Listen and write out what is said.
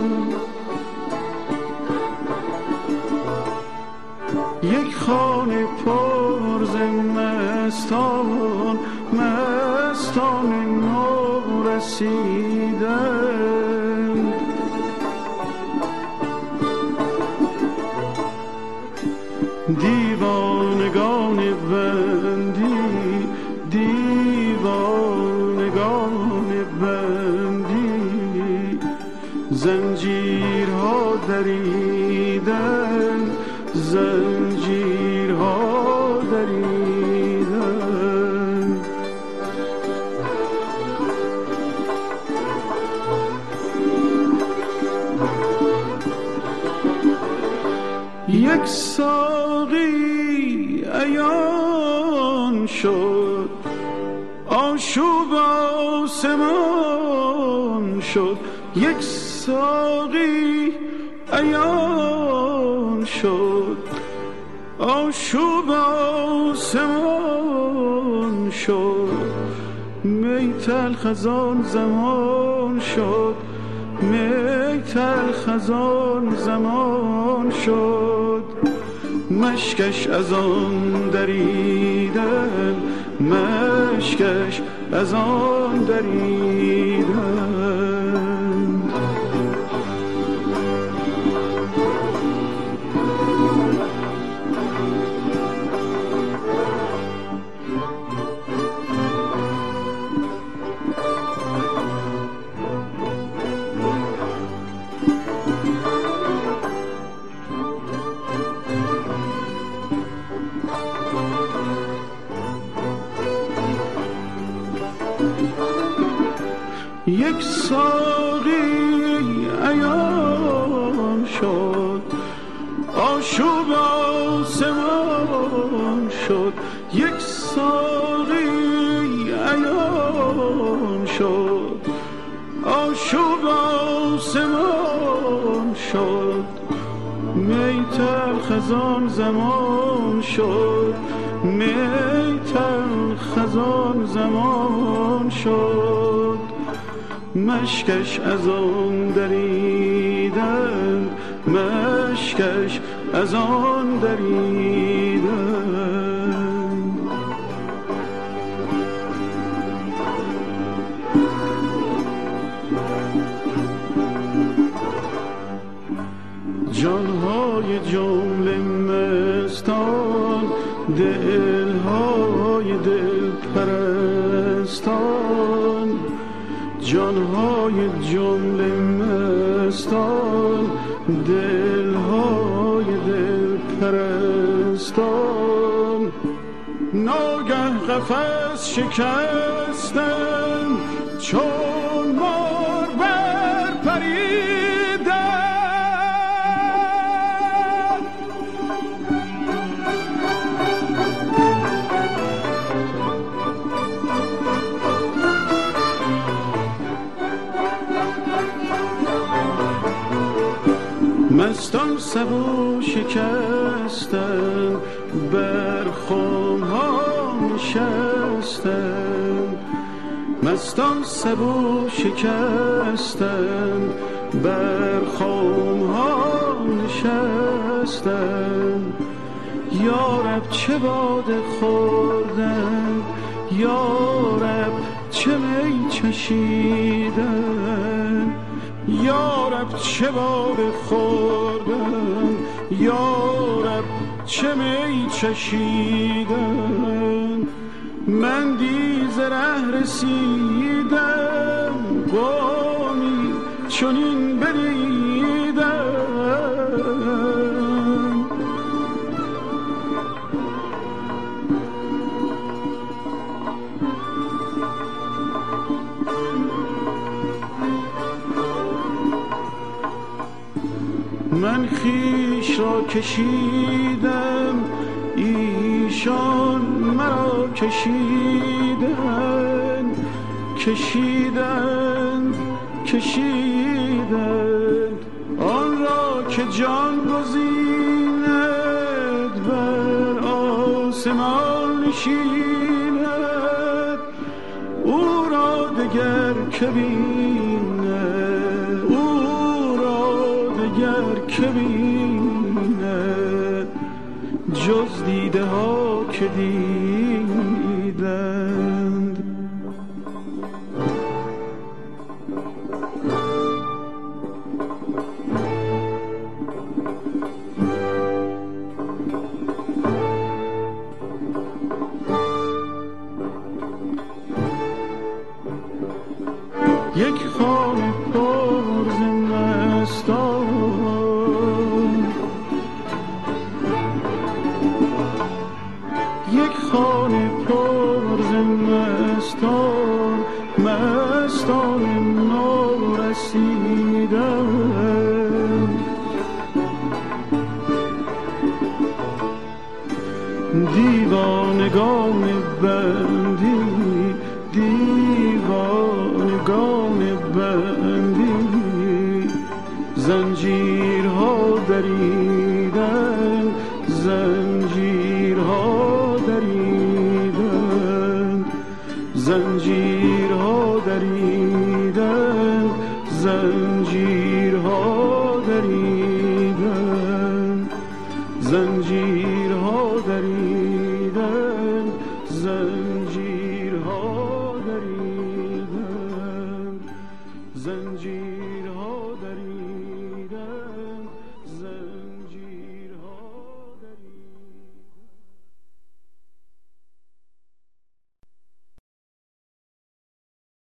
یک خانه پر ز مستان، مستان نو رسیدند. دیوانگان بندی، دیوانگان بندی، زنجیرها دریدند، زنجیرها دریدند. یک ساقی عیان شد، آشوب آسمان شد. یک ساقی عیان شد، آشوب آسمان شد. می تلخ از آن زمان شد، می تلخ از آن زمان شد. مشکش از آن دریدن، مشکش از آن دریدن. یک ساقی عیان شد، آشوب آسمان شد. یک ساقی عیان شد، آشوب آسمان شد. می تلخ از آن زمان شد، می تلخ از آن زمان شد. مشکش از آن دریدن، مشکش از آن دریدن. جانهای جمله مستان، دلهای دل پرستان. جانهای جمله مستان، دلهای دل پرستان. ناگه قفس شکستند، چون مار برپریدند. مستان سبو شکستند، بر خمها نشستند. مستان سبو شکستند، بر خمها نشستند. یارب چه باده خوردند، یارب چه می چشیدند. یارب چه باده خوردند، یارب چه می چشیدند. من دیز ره رسیدم، قومی چنین بدیدم. من خویش را کشیدم، ایشان مرا کشیدند. کشیدند کشیدند آن را که جان گزیند، بر آسمان نشیند. او را دگر که بیند، او را دگر که بینه جز دیده ها که دیدند. یک خانه پر ز مستان، یک خانه پر ز مستان، مستان نو رسیدن. دیوانگان بندی، دیوانگان بندی زنجیرها دریدن، زنجیرها دریدن، زنجیرها دریدن، زنجیرها دریدن، زنجیرها دریدن، زنجیرها دریدن، زنجیر